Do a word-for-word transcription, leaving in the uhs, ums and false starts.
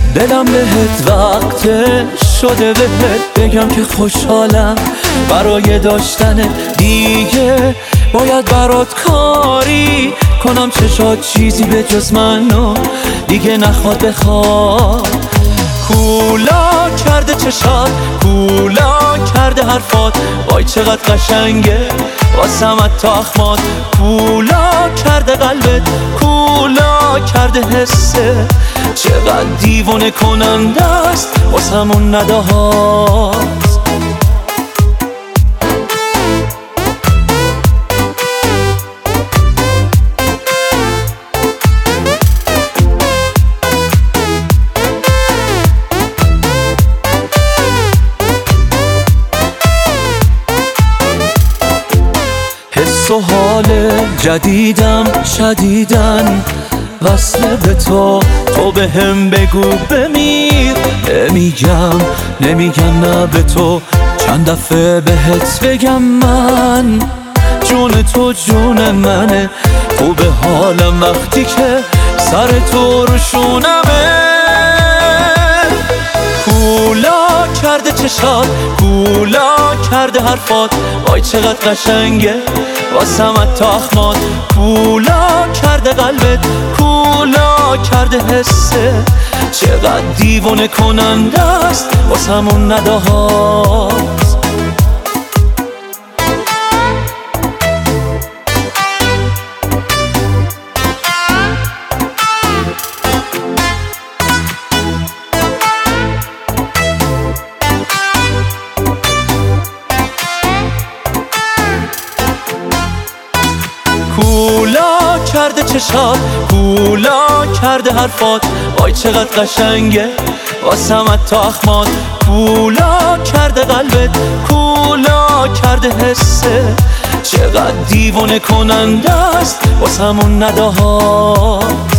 دلم بهت وقته شده بهت بگم که خوشحالم برای داشتن دیگه باید برات کاری کنم چشات چیزی به جز منو دیگه نخواد بخواد کولا کرده چشات کولا کرده حرفات وای چقدر قشنگه واسمت تا اخمات کولا کرده قلبت کولا کرده حسه چقدر دیوونه کننده است واسمون نداهات حس و حال جدیدم شدیدن وصله به تو تو به هم بگو بمیر نمیگم نمیگم نه به تو چند دفعه بهت بگم من جون تو جون منه خوب حالم وقتی که سر تو رو شونمه کولا کرده چشات کولا کرده حرفات وای چقدر قشنگه واسمت تا اخمات کولا کرده قلبت کولا کرده حسه چقدر دیوونه کننده است واسمون نداهات کولا کرده چشات کولا کرده حرفات وای چقدر قشنگه واسمت تا اخمات کولا کرده قلبت کولا کرده حسه چقدر دیوونه کننده است واسمون نداهات